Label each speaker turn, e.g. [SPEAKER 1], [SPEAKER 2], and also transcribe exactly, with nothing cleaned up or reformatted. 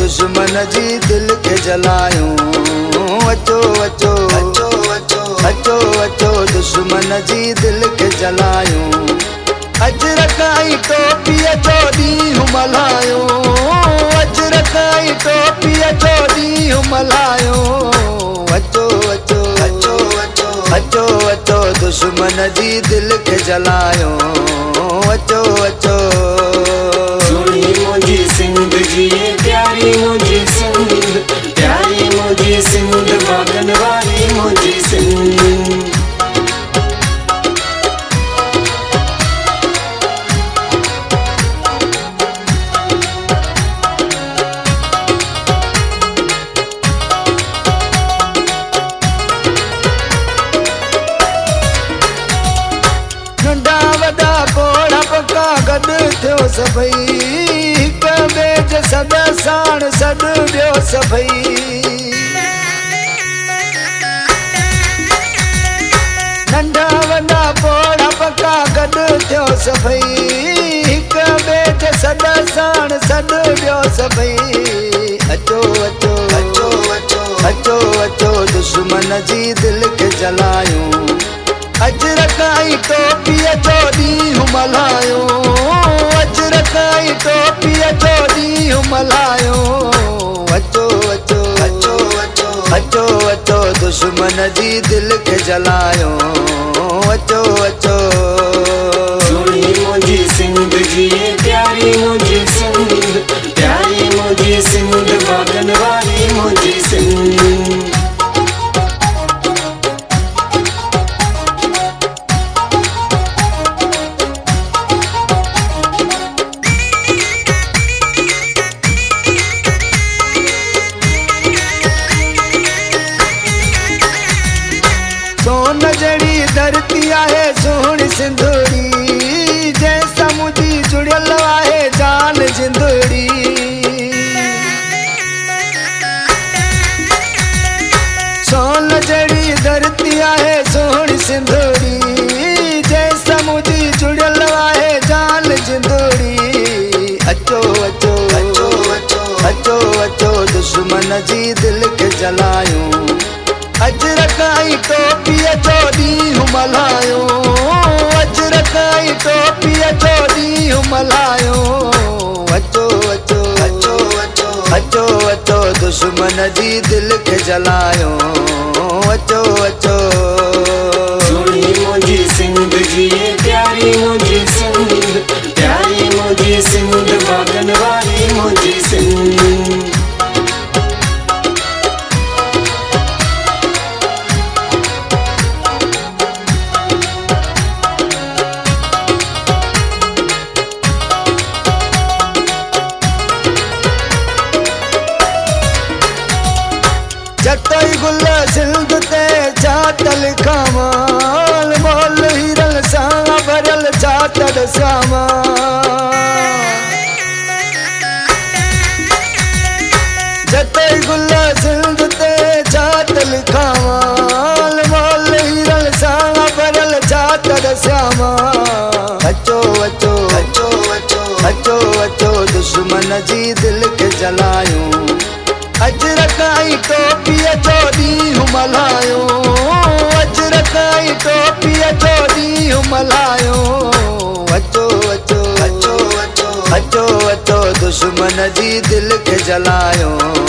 [SPEAKER 1] दुश्मन जी दिल के जलायूं। अचो अचो अचो अचो अचो अचो दुश्मन जी दिल के जलायूं। अजरक आई टोपीअ जो ॾींहुं मल्हायूं। अजरक आई टोपीअ जो ॾींहुं मल्हायूं। अचो अचो अचो अचो अचो अचो दुश्मन जी दिल के जलायूं। अचो अचो
[SPEAKER 2] सोनी मुझी सिंध जी प्यारी मुझी सिंध, प्यारी मुझी सिंध, बागन वाली मुझी सिंध।
[SPEAKER 1] नंढा वॾा कोड़ा पका गॾु थियो सभई, हिक ॿिए जे सॾ साण सॾु ॿियो सभई। नंढा वॾा कोड़ा पका गॾु थियो सभई, हिक ॿिए जे सॾ साण सॾ ॿियो सभई। अचो अचो अचो अचो अचो अचो दुश्मन जी दिल के जलायूं। अजरक आई टोपीअ जो ॾींहुं मल्हायूं। अजरक आई टोपीअ जो ॾींहुं मल्हायूं। अचो अचो अचो अचो अचो अचो दुश्मन जी दिल के जलायूं। अचो अचो
[SPEAKER 2] सोनी मुझी सिंध जी प्यारी मुझी सिंध, प्यारी मुझी सिंध, बागन वाली मुझी सिंध।
[SPEAKER 1] सोन जड़ी धरती आहे सोहणी सिंधड़ी, जंहिंसां मुंहिंजी जुड़ियल आहे जान जिंदड़ी। सोन जड़ी धरती आहे सोहणी सिंधड़ी, जंहिंसां मुंहिंजी जुड़ियल आहे जान जिंदड़ी। अचो अचो अचो अचो अचो अचो दुश्मन जी दिल के जलायूं। अजरक आई टोपीअ जो ॾींहुं मल्हायूं। अजरक आई टोपीअ जो ॾींहुं मल्हायूं। अचो अचो अचो अचो अचो अचो दुश्मन जी दिल के जलायूं। अचो अचो
[SPEAKER 2] सोनी मुझी सिंध जी प्यारी मुझी सिंध, प्यारी मुझी सिंध, बागन वाली मुझी सिंध।
[SPEAKER 1] जतई गुल सिंध ते चातल कमाल, मोल हीरल सां भरियल चातल सामान। जतई गुल सिंध ते चातल कमाल, मोल हीरल सां भरियल चातल सामान। अचो अचो अचो अचो अचो अचो दुश्मन जी दिल के जलायूं। अजरक आई टोपीअ जो ॾींहुं मल्हायूं। अजरक आई टोपीअ जो ॾींहुं मल्हायूं। अचो अचो अचो अचो अचो अचो दुश्मन जी दिल के जलायूं।